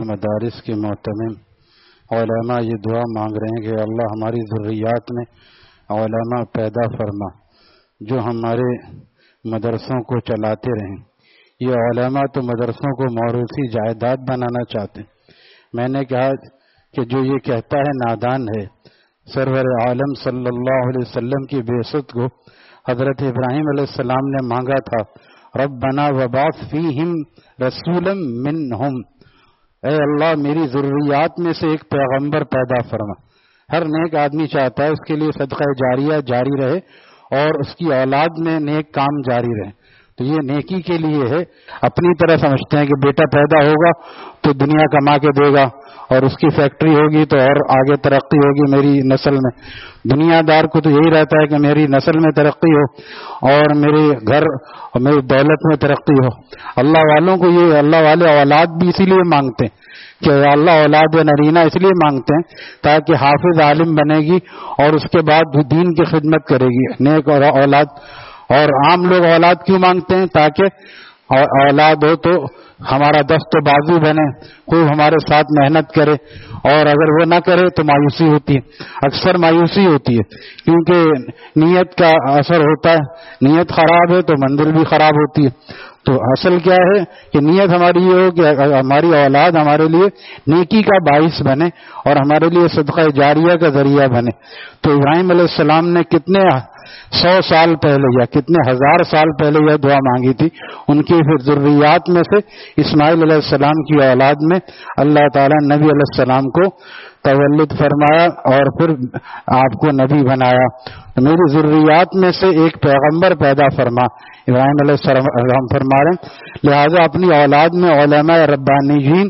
مدارس کے محتمم علماء یہ دعا مانگ رہے ہیں کہ اللہ ہماری ذریات میں علماء پیدا فرما جو ہمارے مدرسوں کو چلاتے رہیں۔ یہ علماء تو مدرسوں کو موروثی جائیداد بنانا چاہتے ہیں۔ میں نے کہا کہ جو یہ کہتا ہے نادان ہے۔ سرور عالم صلی اللہ علیہ وسلم کی بعثت کو حضرت ابراہیم علیہ السلام نے مانگا تھا، ربنا وبعث فیہم رسولا منہم، اے اللہ میری ذریات میں سے ایک پیغمبر پیدا فرما۔ ہر نیک آدمی چاہتا ہے اس کے لیے صدقہ جاریہ جاری رہے اور اس کی اولاد میں نیک کام جاری رہے، تو یہ نیکی کے لیے ہے۔ اپنی طرح سمجھتے ہیں کہ بیٹا پیدا ہوگا تو دنیا کما کے دے گا اور اس کی فیکٹری ہوگی تو اور آگے ترقی ہوگی میری نسل میں۔ دنیا دار کو تو یہی رہتا ہے کہ میری نسل میں ترقی ہو اور میرے گھر اور میری دولت میں ترقی ہو۔ اللہ والوں کو یہ اللہ والے اولاد بھی اسی لیے مانگتے ہیں کہ اللہ اولاد نرینہ اس لیے مانگتے ہیں تاکہ حافظ عالم بنے گی اور اس کے بعد دین کی خدمت کرے گی، نیک اور اولاد۔ اور عام لوگ اولاد کیوں مانگتے ہیں؟ تاکہ اولاد ہو تو ہمارا دست و بازو بنے، کوئی ہمارے ساتھ محنت کرے، اور اگر وہ نہ کرے تو مایوسی ہوتی ہے، اکثر مایوسی ہوتی ہے کیونکہ نیت کا اثر ہوتا ہے۔ نیت خراب ہے تو منزل بھی خراب ہوتی ہے۔ تو اصل کیا ہے کہ نیت ہماری یہ ہو کہ ہماری اولاد ہمارے لیے نیکی کا باعث بنے اور ہمارے لیے صدقہ جاریہ کا ذریعہ بنے۔ تو ابراہیم علیہ السلام نے کتنے 100 سال پہلے یا کتنے 1000 سال پہلے یہ دعا مانگی تھی، ان کی پھر ذریات میں سے اسماعیل علیہ السلام کی اولاد میں اللہ تعالیٰ نبی علیہ السلام کو تولد فرمایا اور پھر آپ کو نبی بنایا۔ میری ذریات میں سے ایک پیغمبر پیدا فرما، ابراہیم علیہ السلام فرما رہے ہیں، لہذا اپنی اولاد میں علماء ربانیین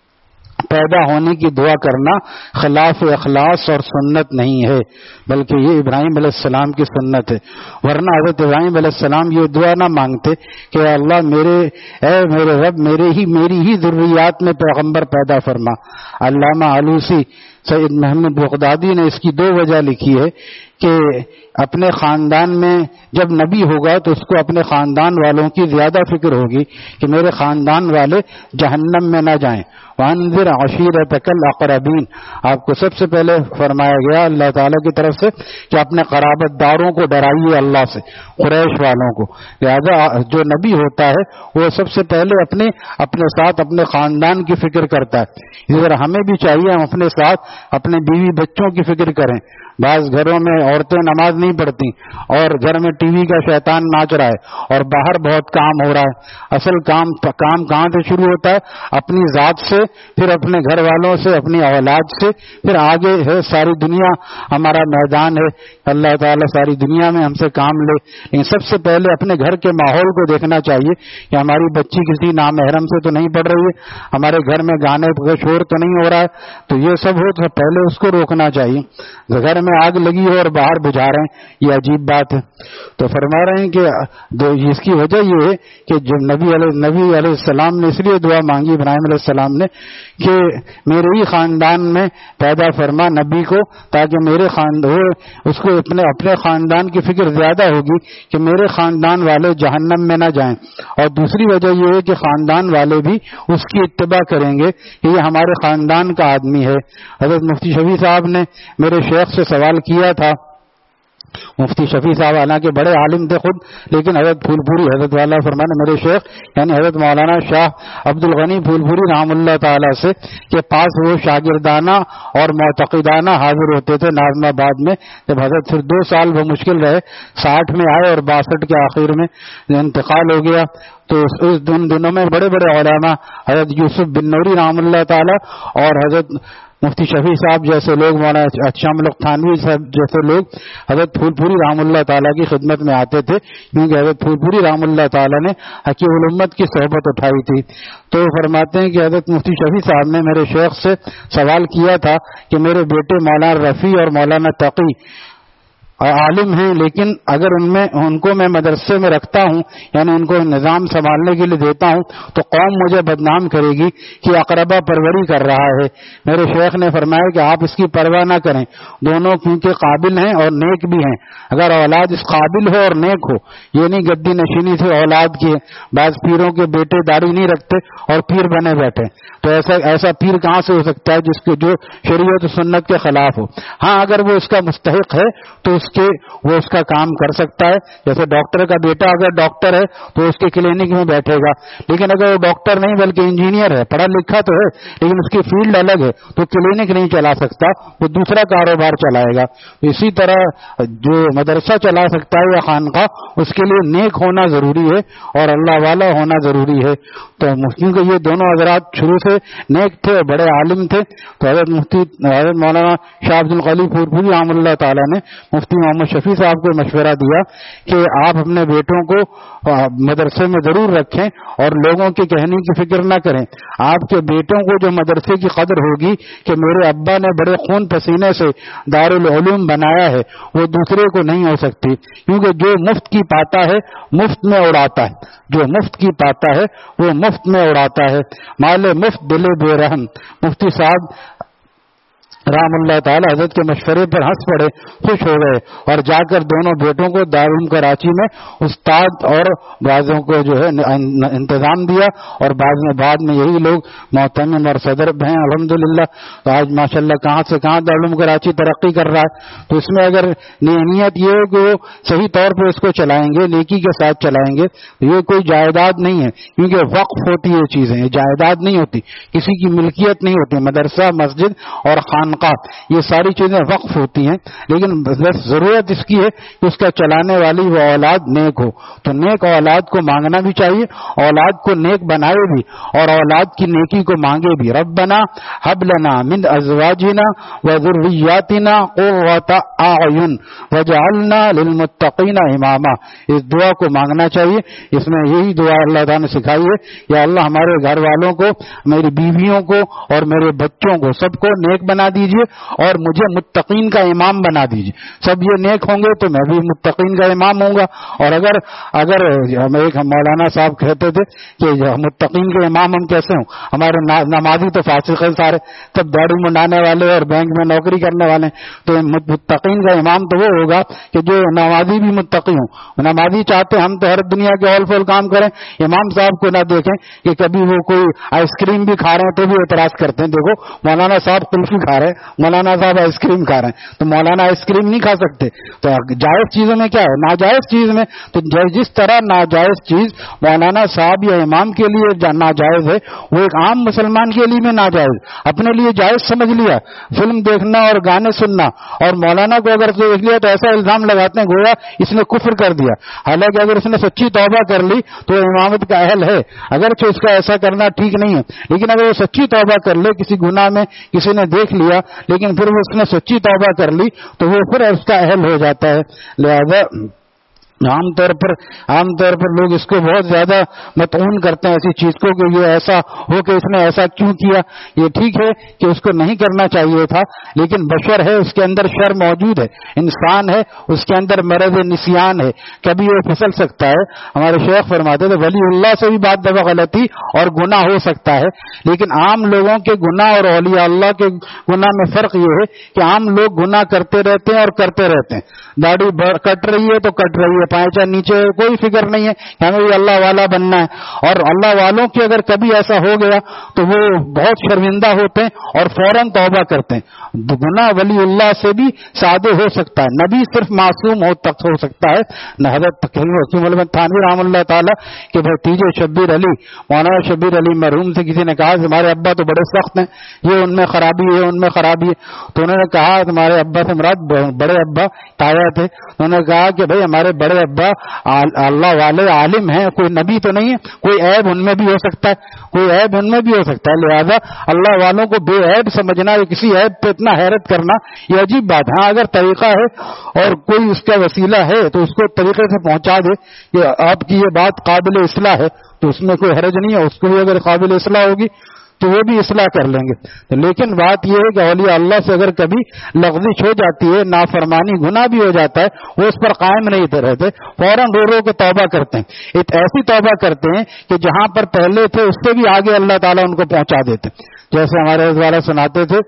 پیدا ہونے کی دعا کرنا خلاف اخلاص اور سنت نہیں ہے، بلکہ یہ ابراہیم علیہ السلام کی سنت ہے۔ ورنہ حضرت ابراہیم علیہ السلام یہ دعا نہ مانگتے کہ اللہ میرے رب میری ہی ذریات میں پیغمبر پیدا فرما۔ علامہ علوسی سید محمد بغدادی نے اس کی 2 وجہ لکھی ہے کہ اپنے خاندان میں جب نبی ہوگا تو اس کو اپنے خاندان والوں کی زیادہ فکر ہوگی کہ میرے خاندان والے جہنم میں نہ جائیں۔ وانذر عشیرتک الاقربین، آپ کو سب سے پہلے فرمایا گیا اللہ تعالیٰ کی طرف سے کہ اپنے قرابت داروں کو ڈرائیے اللہ سے، قریش والوں کو۔ لہذا جو نبی ہوتا ہے وہ سب سے پہلے اپنے ساتھ اپنے خاندان کی فکر کرتا ہے۔ اسی طرح ہمیں بھی چاہیے ہم اپنے ساتھ اپنے بیوی بچوں کی فکر کریں۔ بعض گھروں میں عورتیں نماز نہیں پڑھتی اور گھر میں ٹی وی کا شیطان ناچ رہا ہے اور باہر بہت کام ہو رہا ہے۔ اصل کام کہاں سے شروع ہوتا ہے؟ اپنی ذات سے، پھر اپنے گھر والوں سے، اپنی اولاد سے، پھر آگے ہے ساری دنیا ہمارا میدان ہے۔ اللہ تعالیٰ ساری دنیا میں ہم سے کام لے، لیکن سب سے پہلے اپنے گھر کے ماحول کو دیکھنا چاہیے کہ ہماری بچی کسی نامحرم سے تو نہیں پڑھ رہی ہے، ہمارے گھر میں گانے کا شور تو نہیں ہو رہا ہے۔ تو یہ سب ہو تو پہلے اس کو روکنا چاہیے۔ گھر میں آگ لگی ہو اور باہر بجھا رہے ہیں، یہ عجیب بات ہے۔ تو فرما رہے ہیں کہ اس کی وجہ یہ ہے کہ جب نبی علیہ السلام نے اس لیے دعا مانگی ابراہیم علیہ السلام نے کہ میرے ہی خاندان میں پیدا فرما نبی کو، تاکہ میرے اس کو اپنے خاندان کی فکر زیادہ ہوگی کہ میرے خاندان والے جہنم میں نہ جائیں۔ اور دوسری وجہ یہ ہے کہ خاندان والے بھی اس کی اتباع کریں گے کہ یہ ہمارے خاندان کا آدمی ہے۔ حضرت مفتی شفیع صاحب نے میرے شیخ سے سوال کیا تھا، مفتی شفیع صاحب حالانکہ بڑے عالم تھے خود، لیکن حضرت پھول پوری حضرت والا فرمانے میرے شیخ یعنی حضرت مولانا شاہ عبد الغنی پھول پوری رحم اللہ تعالی سے کے پاس وہ شاگردانہ اور معتقدانہ حاضر ہوتے تھے ناظم آباد میں۔ جب حضرت پھر 2 سال وہ مشکل رہے، 60 میں آئے اور 62 کے آخر میں انتقال ہو گیا، تو اس دنوں میں بڑے بڑے علماء حضرت یوسف بن نوری رحم اللہ تعالی اور حضرت مفتی شفیع صاحب جیسے لوگ، مولانا شام تھانوی صاحب جیسے لوگ حضرت پھول پوری رحم اللہ تعالیٰ کی خدمت میں آتے تھے، کیونکہ حضرت پھول پوری رحم اللہ تعالیٰ نے حکیم الامت کی صحبت اٹھائی تھی۔ تو فرماتے ہیں کہ حضرت مفتی شفیع صاحب نے میرے شیخ سے سوال کیا تھا کہ میرے بیٹے مولانا رفیع اور مولانا تقی عالم ہیں، لیکن اگر ان کو میں مدرسے میں رکھتا ہوں، یعنی ان کو نظام سنبھالنے کے لیے دیتا ہوں، تو قوم مجھے بدنام کرے گی کہ اقربا پروری کر رہا ہے۔ میرے شیخ نے فرمایا کہ آپ اس کی پرواہ نہ کریں، دونوں کیونکہ قابل ہیں اور نیک بھی ہیں۔ اگر اولاد اس قابل ہو اور نیک ہو، یہ نہیں گدی نشینی سے اولاد کی ہے۔ بعض پیروں کے بیٹے داڑھی نہیں رکھتے اور پیر بنے بیٹھے، تو ایسا پیر کہاں سے ہو سکتا ہے جس کے جو شریعت و سنت کے خلاف ہو؟ ہاں اگر وہ اس کا مستحق ہے تو وہ اس کا کام کر سکتا ہے۔ جیسے ڈاکٹر کا بیٹا اگر ڈاکٹر ہے تو اس کے کلینک میں بیٹھے گا، لیکن اگر وہ ڈاکٹر نہیں بلکہ انجینئر ہے، پڑھا لکھا تو ہے لیکن اس کی فیلڈ الگ ہے، تو کلینک نہیں چلا سکتا، وہ دوسرا کاروبار چلائے گا۔ اسی طرح جو مدرسہ چلا سکتا ہے یا خانقاہ، اس کے لیے نیک ہونا ضروری ہے اور اللہ والا ہونا ضروری ہے۔ تو مفتیوں کے یہ دونوں حضرات شروع سے نیک تھے، بڑے عالم تھے، تو حضرت مولانا شاہ عبد القلی پھورپوری رحمۃ اللہ تعالیٰ نے مفتی محمد شفیع صاحب کو مشورہ دیا کہ آپ اپنے بیٹوں کو مدرسے میں ضرور رکھیں اور لوگوں کے کہنے کی فکر نہ کریں۔ آپ کے بیٹوں کو جو مدرسے کی قدر ہوگی کہ میرے ابا نے بڑے خون پسینے سے دارالعلوم بنایا ہے، وہ دوسرے کو نہیں ہو سکتی، کیونکہ جو مفت کی پاتا ہے مفت میں اڑاتا ہے، جو مفت کی پاتا ہے وہ مفت میں اڑاتا ہے۔ مال مفت دل بے رحم۔ مفتی صاحب رحم اللہ تعالی حضرت کے مشورے پر ہنس پڑے، خوش ہو گئے اور جا کر دونوں بیٹوں کو دارالعلوم کراچی میں استاد اور بعضوں کو جو ہے انتظام دیا، اور بعد میں یہی لوگ محتمم اور صدر ہیں الحمدللہ۔ تو آج ماشاءاللہ کہاں سے کہاں دارالعلوم کراچی ترقی کر رہا ہے۔ تو اس میں اگر نیت یہ ہو کہ وہ صحیح طور پہ اس کو چلائیں گے، نیکی کے ساتھ چلائیں گے، یہ کوئی جائیداد نہیں ہے، کیونکہ وقف ہوتی ہے چیزیں، یہ جائیداد نہیں ہوتی، کسی کی ملکیت نہیں ہوتی۔ مدرسہ، مسجد اور خانقاہ یہ ساری چیزیں وقف ہوتی ہیں، لیکن ضرورت اس کی ہے کہ اس کا چلانے والی وہ اولاد نیک ہو۔ تو نیک اولاد کو مانگنا بھی چاہیے، اولاد کو نیک بنائے بھی اور اولاد کی نیکی کو مانگے بھی۔ ربنا ہب لنا من ازواجنا وذریاتنا قرۃ اعین وجعلنا للمتقین اماما، اس دعا کو مانگنا چاہیے۔ اس میں یہی دعا اللہ تعالیٰ نے سکھائی ہے، یا اللہ ہمارے گھر والوں کو، میری بیویوں کو اور میرے بچوں کو سب کو نیک بنا دیجیے اور مجھے متقین کا امام بنا دیجیے۔ سب یہ نیک ہوں گے تو میں بھی متقین کا امام ہوں گا۔ اور اگر ایک مولانا صاحب کہتے تھے کہ متقین کے امام ہم کیسے ہوں، ہمارے نمازی تو فاسق ہیں سارے، سب داڑھی منڈانے والے اور بینک میں نوکری کرنے والے، تو متقین کا امام تو وہ ہوگا کہ جو نمازی بھی متقی ہوں۔ نمازی چاہتے ہم تو ہر دنیا کے اول فول کام کریں، امام صاحب کو نہ دیکھیں کہ کبھی وہ کوئی آئس کریم بھی کھا رہے ہیں تو بھی اعتراض کرتے ہیں، دیکھو مولانا صاحب کلفی کھا رہے ہیں، مولانا صاحب آئس کریم کھا رہے ہیں، تو مولانا آئس کریم نہیں کھا سکتے۔ تو جائز چیزوں میں کیا ہے، ناجائز چیز میں تو جس طرح ناجائز چیز مولانا صاحب یا امام کے لیے ناجائز ہے، وہ ایک عام مسلمان کے لیے بھی ناجائز، اپنے لیے جائز سمجھ لیا، فلم دیکھنا اور گانے سننا، اور مولانا کو اگر دیکھ لیا تو ایسا الزام لگاتے ہیں گویا اس نے کفر کر دیا، حالانکہ اگر اس نے سچی توبہ کر لی تو امامت کا اہل ہے، اگرچہ اس کا ایسا کرنا ٹھیک نہیں ہے، لیکن اگر وہ سچی توبہ کر لے، کسی گناہ میں کسی نے دیکھ لیا لیکن پھر وہ اس نے سچی توبہ کر لی تو وہ پھر اس کا اہل ہو جاتا ہے۔ لہذا عام طور پر لوگ اس کو بہت زیادہ مطعون کرتے ہیں ایسی چیز کو کہ یہ ایسا ہو کہ اس نے ایسا کیوں کیا۔ یہ ٹھیک ہے کہ اس کو نہیں کرنا چاہیے تھا، لیکن بشر ہے، اس کے اندر شر موجود ہے، انسان ہے، اس کے اندر مرض نسیان ہے، کبھی وہ پھسل سکتا ہے۔ ہمارے شیخ فرماتے تھے ولی اللہ سے بھی بات دفعہ غلطی اور گناہ ہو سکتا ہے، لیکن عام لوگوں کے گناہ اور اولیاء اللہ کے گناہ میں فرق یہ ہے کہ عام لوگ گناہ کرتے رہتے ہیں اور کرتے رہتے ہیں، داڑھی کٹ رہی ہے تو کٹ رہی ہے، پائچا نیچے کوئی فکر نہیں ہے کہ ہمیں بھی اللہ والا بننا ہے، اور اللہ والوں کی اگر کبھی ایسا ہو گیا تو وہ بہت شرمندہ ہوتے ہیں اور فوراً توبہ کرتے ہیں۔ گناہ ولی اللہ سے بھی سادے ہو سکتا ہے، نبی صرف معصوم ہو سکتا ہے۔ حضرت حکیم علمت تھانوی رحمۃ اللہ تعالیٰ کے بھتیجے شبیر علی، مولانا شبیر علی مرحوم سے کسی نے کہا کہ ہمارے ابا تو بڑے سخت ہیں، یہ ان میں خرابی ہے، ان میں خرابی ہے، تو انہوں نے کہا تمہارے ابا سے مراد بڑے ابا تایا تھے، انہوں نے کہا کہ بھائی ہمارے بڑے ابا اللہ والے عالم ہیں، کوئی نبی تو نہیں ہے، کوئی عیب ان میں بھی ہو سکتا ہے، لہذا اللہ والوں کو بے عیب سمجھنا یا کسی عیب پہ اتنا حیرت کرنا یہ عجیب بات ہے۔ ہاں اگر طریقہ ہے اور کوئی اس کا وسیلہ ہے تو اس کو طریقے سے پہنچا دے کہ آپ کی یہ بات قابل اصلاح ہے تو اس میں کوئی حرج نہیں ہے، اس کو بھی اگر قابل اصلاح ہوگی تو وہ بھی اصلاح کر لیں گے. لیکن بات یہ ہے کہ اولیاء اللہ سے اگر کبھی لغزش ہو جاتی ہے, نافرمانی گناہ بھی ہو جاتا ہے, وہ اس پر قائم نہیں رہتے, فوراً رو رو کے توبہ کرتے ہیں. ایک ایسی توبہ کرتے ہیں کہ جہاں پر پہلے تھے اس سے بھی آگے اللہ تعالیٰ ان کو پہنچا دیتے. جیسے ہمارے والا سناتے تھے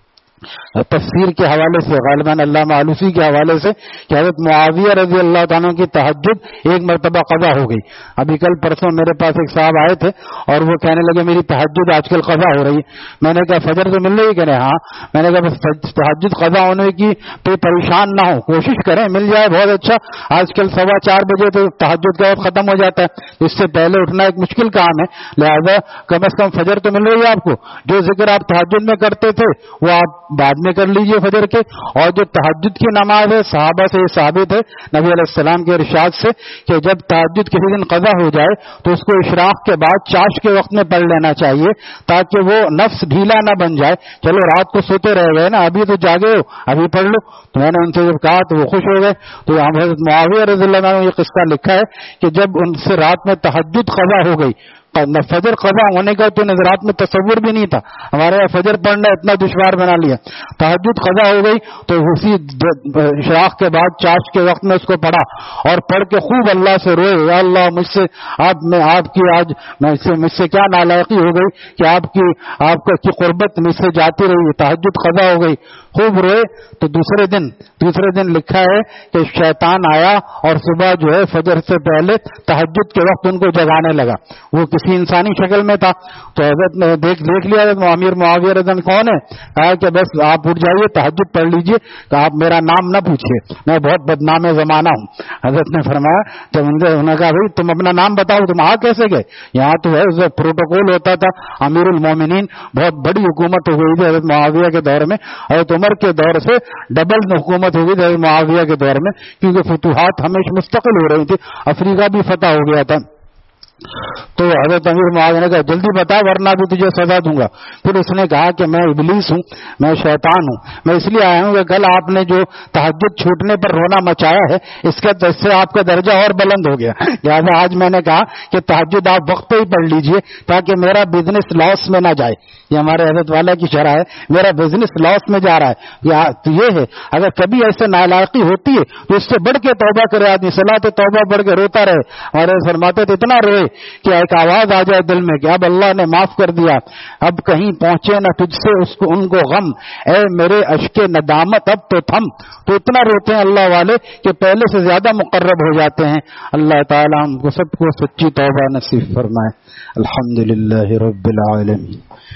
تفسیر کے حوالے سے, غالباً علامہ آلوسی کے حوالے سے, کہ حضرت معاویہ رضی اللہ تعالیٰ کی تہجد ایک مرتبہ قضا ہو گئی. ابھی کل پرسوں میرے پاس ایک صاحب آئے تھے اور وہ کہنے لگے میری تہجد آج کل قضا ہو رہی ہے. میں نے کہا فجر تو مل رہی ہے؟ کہنے ہاں. میں نے کہا بس تہجد قضا ہونے کی پہ پریشان نہ ہو, کوشش کریں مل جائے بہت اچھا. آج کل 4:15 بجے تو تہجد کا وقت ختم ہو جاتا ہے, اس سے پہلے اٹھنا ایک مشکل کام ہے, لہذا کم از کم فجر تو مل رہی ہے آپ کو. جو ذکر آپ تہجد میں کرتے تھے وہ آپ بعد میں کر لیجئے فجر کے. اور جو تہجد کی نماز ہے, صحابہ سے یہ ثابت ہے نبی علیہ السلام کے ارشاد سے کہ جب تہجد کسی دن قضا ہو جائے تو اس کو اشراق کے بعد چاش کے وقت میں پڑھ لینا چاہیے, تاکہ وہ نفس ڈھیلا نہ بن جائے. چلو رات کو سوتے رہ گئے نا, ابھی تو جاگے ہو, ابھی پڑھ لو. تو میں نے ان سے جب کہا تو وہ خوش ہو گئے. تو حضرت معاویہ رضی اللہ عنہ نے یہ قصہ لکھا ہے کہ جب ان سے رات میں تہجد قضا ہو گئی, فجر قضا ہونے کا تو نظرات میں تصور بھی نہیں تھا, ہمارے یہاں فجر پڑھنا اتنا دشوار بنا لیا. تہجد قضا ہو گئی تو اسی اشراق کے بعد چاش کے وقت میں اس کو پڑھا اور پڑھ کے خوب اللہ سے روئے, یا اللہ مجھ سے آپ کی آج مجھ سے کیا نالائقی ہو گئی کہ آپ کی قربت مجھ سے جاتی رہی. تہجد قضا ہو گئی, خوب روئے. تو دوسرے دن لکھا ہے کہ شیطان آیا اور صبح جو ہے فجر سے پہلے تہجد کے وقت ان کو جگانے لگا. وہ کسی انسانی شکل میں تھا. تو حضرت نے دیکھ لیا امیر معاویہ رضی اللہ کون ہے, کہا کہ بس آپ اٹھ جائیے تہجد پڑھ لیجئے, کہ آپ میرا نام نہ پوچھیے, میں بہت بدنام زمانہ ہوں. حضرت نے فرمایا, جب انہوں نے کہا بھائی تم اپنا نام بتاؤ, تم آ کیسے گئے؟ یہاں تو ہے پروٹوکول ہوتا تھا, امیر المومنین, بہت بڑی حکومت ہو گئی تھی حضرت معاویہ کے دور میں, حضرت عمر کے دور سے ڈبل حکومت ہو گئی تھی حضرت معاویہ کے دور میں, کیونکہ فتوحات ہمیشہ مستقل ہو رہی تھی, افریقہ بھی فتح ہو گیا تھا. تو حضرت امیر معاویہ نے کہا جلدی بتا ورنہ بھی تجھے سزا دوں گا. پھر اس نے کہا کہ میں ابلیس ہوں, میں شیطان ہوں, میں اس لیے آیا ہوں کہ کل آپ نے جو تہجد چھوٹنے پر رونا مچایا ہے اس سے آپ کا درجہ اور بلند ہو گیا. لہٰذا آج میں نے کہا کہ تہجد آپ وقت پہ ہی پڑھ لیجئے تاکہ میرا بزنس لاس میں نہ جائے. یہ ہمارے حضرت والا کی شرح ہے, میرا بزنس لاس میں جا رہا ہے. تو یہ ہے اگر کبھی ایسے نالائقی ہوتی ہے تو اس سے بڑھ کے توبہ کرے آدمی, صلاۃ توبہ بڑھ کے روتا رہے. ہمارے فرماتے تو اتنا روئے کہ ایک آواز آ جائے دل میں کہ اب اللہ نے معاف کر دیا, اب کہیں پہنچے نہ تجھ سے ان کو غم, اے میرے اشک ندامت اب تو تھم. تو اتنا روتے ہیں اللہ والے کہ پہلے سے زیادہ مقرب ہو جاتے ہیں. اللہ تعالیٰ ہم کو سب کو سچی توبہ نصیب فرمائے. الحمدللہ رب العالمین.